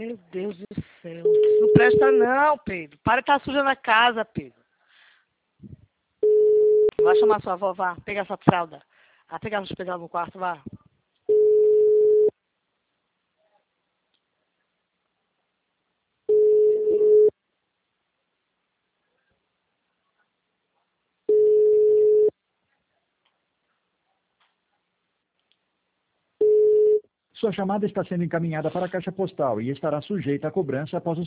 Meu Deus do céu. Isso não presta não, Pedro. Para de estar suja na casa, Pedro. Vai chamar sua avó, vá. Pega essa fralda. Ah, pegar os pegar no quarto, vá. Sua chamada está sendo encaminhada para a caixa postal e estará sujeita a cobrança após o